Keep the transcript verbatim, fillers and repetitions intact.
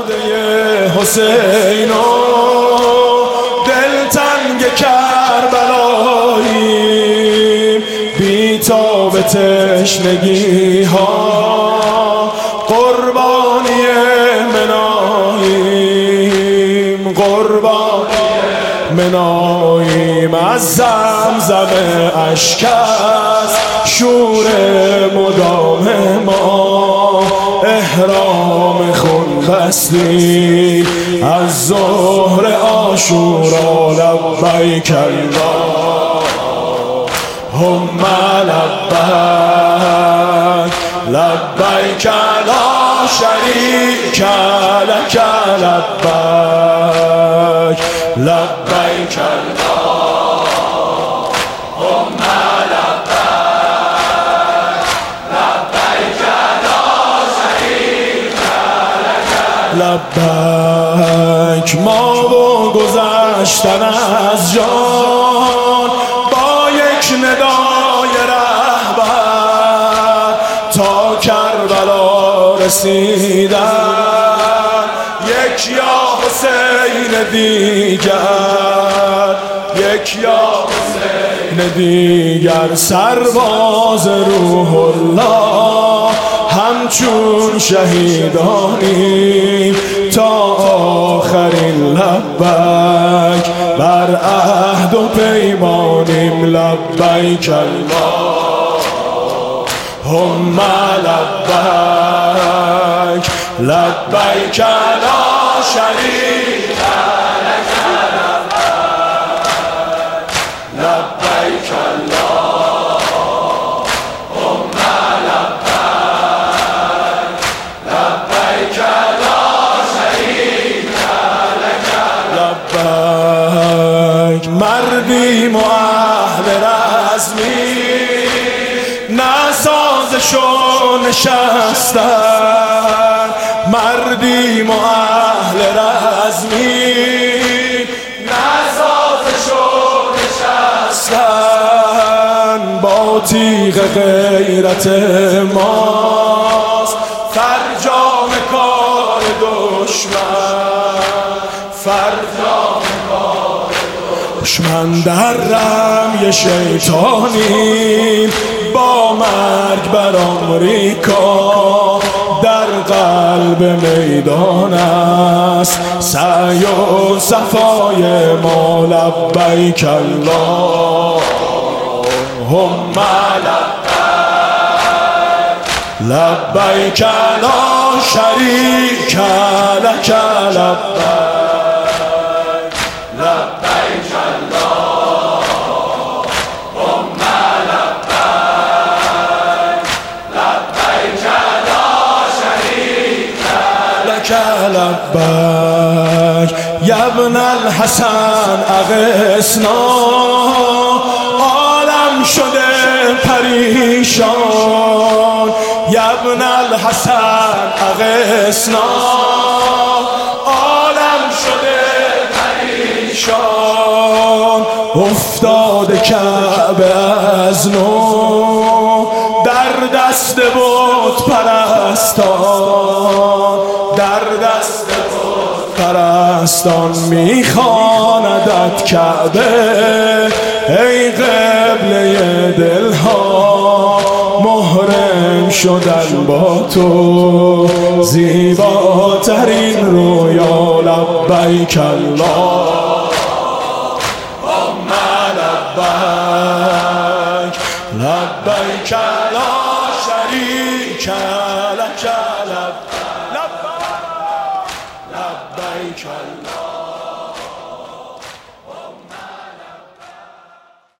باده حسین و دلتنگ کربلاییم، بی تاب تشنگی ها قربانی مناییم، قربانی مناییم. از زمزم اشک است شور مدام ما، احرام خون بستی از ظهر عاشورا. لبیک اللهم لبیک، لبیک لا شریک لک لبیک، لبیک اللهم لبیک. ما و گذشتن از جان با یک ندای رهبر تا کربلا رسیدن، یک یا حسین دیگر، یک یا حسین دیگر. سرباز روح الله همچون شهیدانیم تا آخرین. لبیک بر عهد و پیمانیم. لبیک اللهم لبیک، لبیک لا شریک لک لبیک، لبیک مردیم و اهل رزمی نسازش و نشستن، مردیم و اهل رزمی نسازش و نشستن. با تیغ غیرت ماست فرجام کار دشمن، فرجام دشمن. در رمی شیطانی با مرگ بر آمریکا، در قلب میدان است سعی و صفای ما. لبیک اللهم لبیک، لبیک لا شریک لک لبیک، لبیک اللهم لبیک، لبیک لا شریک لک لبیک. یا ابن الحسن اغثنا، عالم شده پریشان. یا ابن الحسن اغثنا، عالم شده پریشان. افتاده کعبه از نو در دست بت پرستان، در دست بت پرستان. میخواندت کعبه ای قبله دلها، محرم شدن با تو زیباترین رویا. لبیک اللهم لبیک، لبیک لا شریک لک لبیک، لبیک الله.